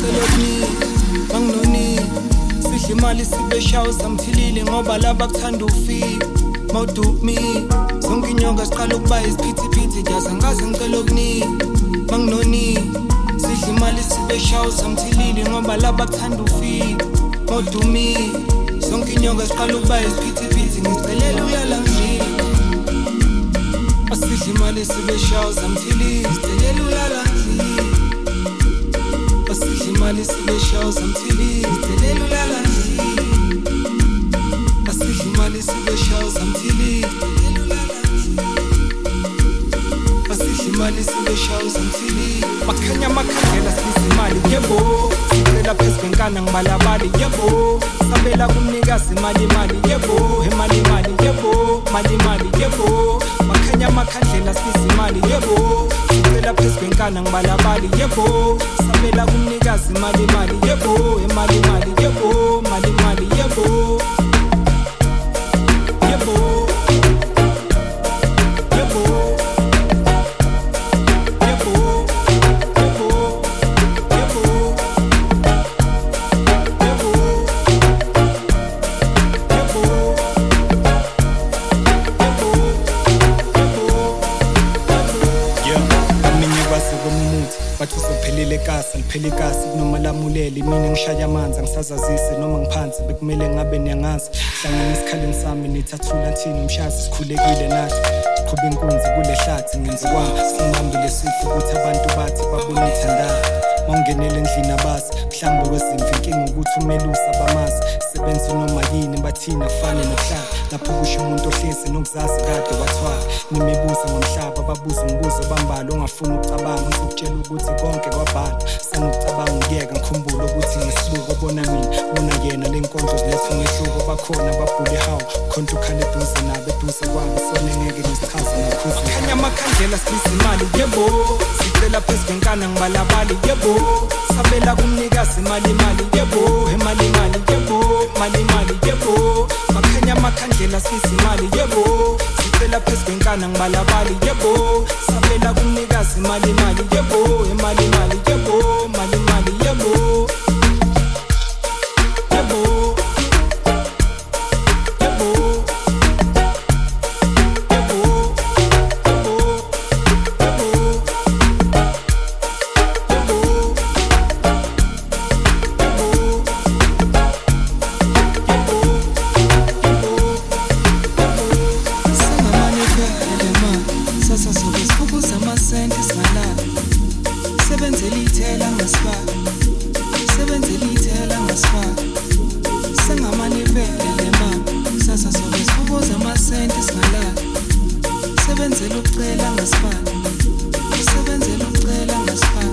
ngicela okuningi banginoni sidla imali sibe shawo samthilile ngoba laba kuthanda ufika mawudumi zonke inyoka siqala ukuba isiphithiphithi jaza ngaze ngicela okuningi banginoni sidla imali sibe shawo samthilile ngoba laba kuthanda ufika mawudumi zonke inyoka siqala ukuba isiphithiphithi ngicelela ulala nje asidla imali sibe shawo samthilile ngicelela ulala nje asidla imali sibe shawo samthilile ngicelela ulala nje asidla imali sibe shawo samthilile ngicelela ulala nje asidla imali sibe shawo samthilile bakhanya amakhandlela sidla imali yebo sicela phezu kwenkana ngibalabali yebo sabela kumnikazi imali yebo imali yebo mali yebo bakhanya amakhandlela sidla imali yebo sicela phezu kwenkana ngibalabali yebo sabela kumnikazi imali yebo imali yebo mali yebo Pelikasi noma lamuleli mina ngishaya amanzi angisazazise noma ngiphansi bekumele ngabe niyangazi hlangana isikhaleni sami nithathula thini umshazi sikhulekile nathi siqhubha inkunzi kule hlathi ngenze kwami singihambile sifu ukuthi abantu bathi babona ithandana mawungenele endlini abasi mhlambe wezimvu inkinga ukuthi umelusa bamazi sebenza noma yini bathina kufane nokuhlala lapho kusho umuntu ohlezi nokuzazi kade wathwala nimebuza ngomhlaba babuza umbuzo bambalo ongafuna ukucabanga ngizokutshela ukuthi konke kwabhala sanokucabanga ukuyeka ngikhumbula ukuthi ngisibuko bona mina bona yena lenkondlo ziletha umehluko bakhona babhule hawo khonto ukhale eduze nabo eduze kwabo sone ngeke ngisichaze ngakhuza khanya amakhandlela sidla imali yebo sicela phezu kwenkana ngibalabali yebo sabela kumnikazi imali yebo imali yebo mali yebo bakhanya amakhandlela sidla imali yebo sicela phezu kwenkana ngibalabali yebo sabela kumnikazi imali yebo imali yebo mali yebo Sebenzela ucela ngasifana